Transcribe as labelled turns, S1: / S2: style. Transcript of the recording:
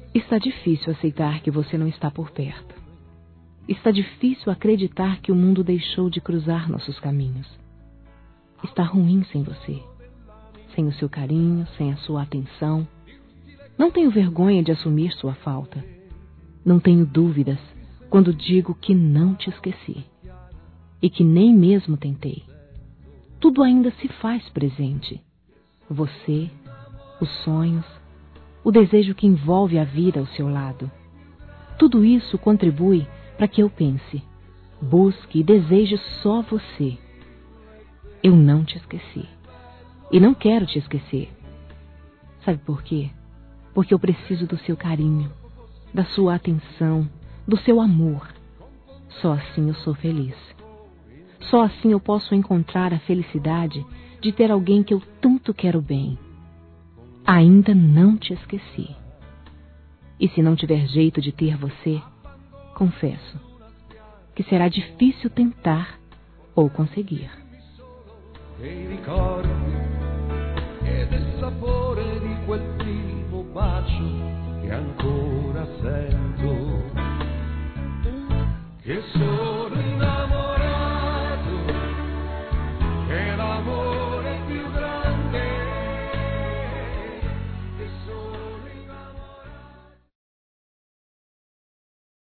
S1: Está difícil aceitar que você não está por perto. Está difícil acreditar que o mundo deixou de cruzar nossos caminhos. Está ruim sem você, sem o seu carinho, sem a sua atenção. Não tenho vergonha de assumir sua falta. Não tenho dúvidas quando digo que não te esqueci e que nem mesmo tentei. Tudo ainda se faz presente. Você, os sonhos, o desejo que envolve a vida ao seu lado. Tudo isso contribui para que eu pense, busque e deseje só você. Eu não te esqueci. E não quero te esquecer. Sabe por quê? Porque eu preciso do seu carinho, da sua atenção, do seu amor. Só assim eu sou feliz. Só assim eu posso encontrar a felicidade de ter alguém que eu tanto quero bem. Ainda não te esqueci. E se não tiver jeito de ter você, confesso que será difícil tentar ou conseguir.
S2: E ricordi e del sapore di quel primo bacio che ancora sento, che solo in